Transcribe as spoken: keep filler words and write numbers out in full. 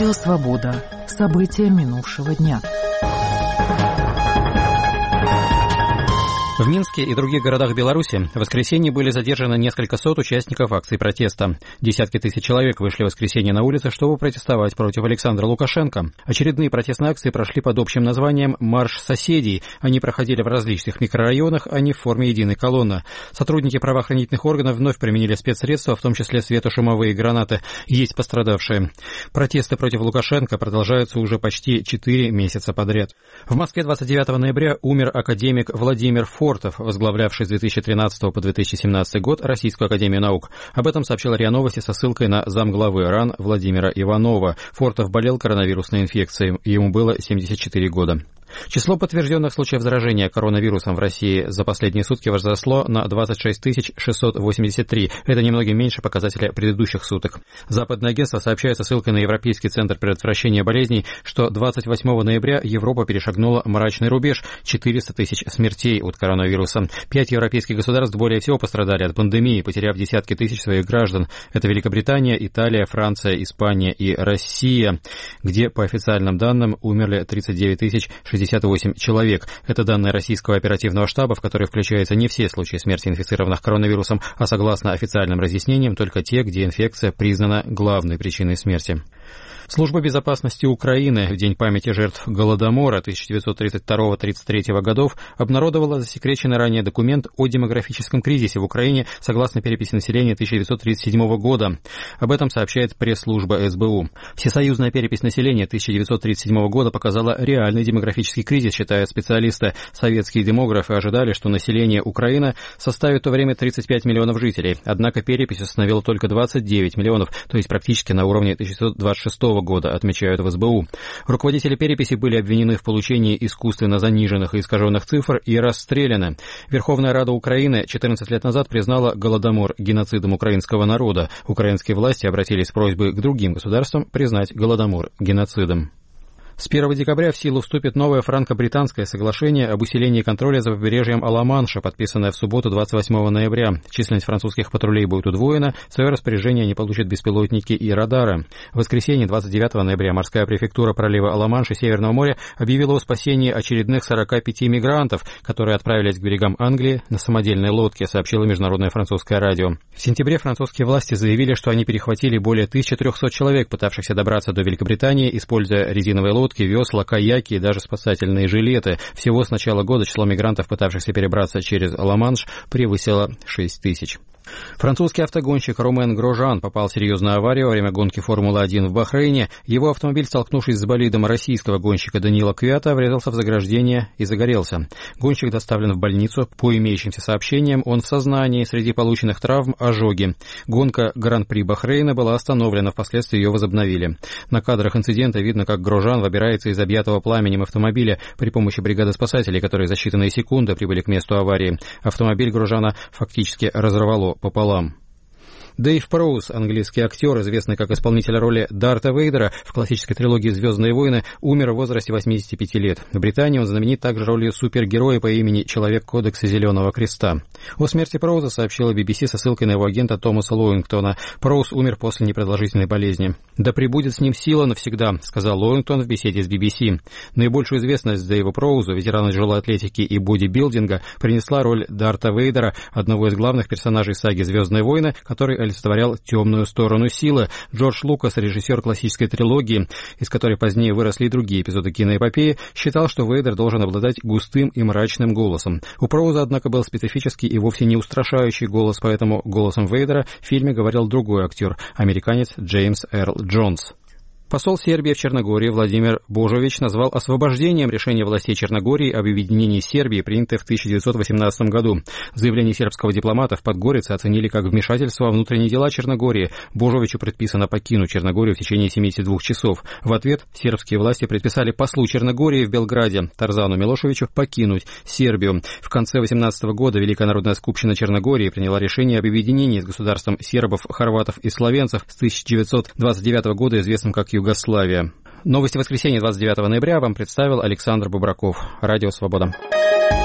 Радио «Свобода». События минувшего дня. В Минске и других городах Беларуси в воскресенье были задержаны несколько сот участников акций протеста. Десятки тысяч человек вышли в воскресенье на улицы, чтобы протестовать против Александра Лукашенко. Очередные протестные акции прошли под общим названием «Марш соседей». Они проходили в различных микрорайонах, а не в форме единой колонны. Сотрудники правоохранительных органов вновь применили спецсредства, в том числе светошумовые гранаты. Есть пострадавшие. Протесты против Лукашенко продолжаются уже почти четыре месяца подряд. В Москве двадцать девятого ноября умер академик Владимир Фортов, возглавлявший с две тысячи тринадцатого по две тысячи семнадцатый год Российскую академию наук. Об этом сообщила РИА Новости со ссылкой на замглавы РАН Владимира Иванова. Фортов болел коронавирусной инфекцией. Ему было семьдесят четыре года. Число подтвержденных случаев заражения коронавирусом в России за последние сутки возросло на двадцать шесть тысяч шестьсот восемьдесят три. Это немного меньше показателя предыдущих суток. Западное агентство сообщает со ссылкой на Европейский центр предотвращения болезней, что двадцать восьмого ноября Европа перешагнула мрачный рубеж – четыреста тысяч смертей от коронавируса. Пять европейских государств более всего пострадали от пандемии, потеряв десятки тысяч своих граждан. Это Великобритания, Италия, Франция, Испания и Россия, где, по официальным данным, умерли тридцать девять тысяч шестьдесят восемь человек. Это данные российского оперативного штаба, в который включаются не все случаи смерти инфицированных коронавирусом, а согласно официальным разъяснениям, только те, где инфекция признана главной причиной смерти. Служба безопасности Украины в День памяти жертв Голодомора тысяча девятьсот тридцать второго — тридцать третьего годов обнародовала засекреченный ранее документ о демографическом кризисе в Украине согласно переписи населения тысяча девятьсот тридцать седьмого года. Об этом сообщает пресс-служба эс бэ у. Всесоюзная перепись населения тысяча девятьсот тридцать седьмого года показала реальный демографический кризис, считают специалисты. Советские демографы ожидали, что население Украины составит в то время тридцать пять миллионов жителей. Однако перепись установила только двадцать девять миллионов, то есть практически на уровне тысяча девятьсот двадцать шестого года, отмечают в эс бэ у. Руководители переписи были обвинены в получении искусственно заниженных и искаженных цифр и расстреляны. Верховная Рада Украины четырнадцать лет назад признала Голодомор геноцидом украинского народа. Украинские власти обратились с просьбой к другим государствам признать Голодомор геноцидом. С первого декабря в силу вступит новое франко-британское соглашение об усилении контроля за побережьем Ла-Манша, подписанное в субботу двадцать восьмого ноября. Численность французских патрулей будет удвоена, в свое распоряжение они получат беспилотники и радары. В воскресенье двадцать девятого ноября морская префектура пролива Ла-Манш и Северного моря объявила о спасении очередных сорока пяти мигрантов, которые отправились к берегам Англии на самодельной лодке, сообщило международное французское радио. В сентябре французские власти заявили, что они перехватили более тысячи трехсот человек, пытавшихся добраться до Великобритании, используя резиновые лодки, лодки, весла, каяки и даже спасательные жилеты. Всего с начала года число мигрантов, пытавшихся перебраться через Ла-Манш, превысило шесть тысяч. Французский автогонщик Ромен Грожан попал в серьезную аварию во время гонки Формулы один в Бахрейне. Его автомобиль, столкнувшись с болидом российского гонщика Даниила Квята, врезался в заграждение и загорелся. Гонщик доставлен в больницу. По имеющимся сообщениям, он в сознании, среди полученных травм ожоги. Гонка Гран-при Бахрейна была остановлена, впоследствии ее возобновили. На кадрах инцидента видно, как Грожан выбирается из объятого пламенем автомобиля при помощи бригады спасателей, которые за считанные секунды прибыли к месту аварии. Автомобиль Грожана фактически разорвало пополам. Дэйв Проуз, английский актер, известный как исполнитель роли Дарта Вейдера в классической трилогии «Звездные войны», умер в возрасте восьмидесяти пяти лет. В Британии он знаменит также ролью супергероя по имени Человек Кодекса Зеленого Креста. О смерти Проуза сообщила би би си со ссылкой на его агента Томаса Лоуингтона. Проуз умер после непродолжительной болезни. «Да пребудет с ним сила навсегда», — сказал Лоуингтон в беседе с би би си. Наибольшую известность Дэйву Проузу, ветерану тяжелой атлетики и бодибилдинга, принесла роль Дарта Вейдера, одного из главных персонажей саги «Звездные войны», который олицетворял темную сторону силы. Джордж Лукас, режиссер классической трилогии, из которой позднее выросли и другие эпизоды киноэпопеи, считал, что Вейдер должен обладать густым и мрачным голосом. У Проуза, однако, был специфический и вовсе не устрашающий голос, поэтому голосом Вейдера в фильме говорил другой актер, американец Джеймс Эрл Джонс. Посол Сербии в Черногории Владимир Божович назвал освобождением решение властей Черногории об объединении Сербии, принятое в тысяча девятьсот восемнадцатом году. Заявление сербского дипломата в Подгорице оценили как вмешательство во внутренние дела Черногории. Божовичу предписано покинуть Черногорию в течение семидесяти двух часов. В ответ сербские власти предписали послу Черногории в Белграде Тарзану Милошевичу покинуть Сербию. В конце восемнадцатого года Великая народная скупщина Черногории приняла решение об объединении с государством сербов, хорватов и словенцев с тысяча девятьсот двадцать девятого года, известным как Югославия. Новости воскресенья двадцать девятого ноября вам представил Александр Бубраков. Радио «Свобода».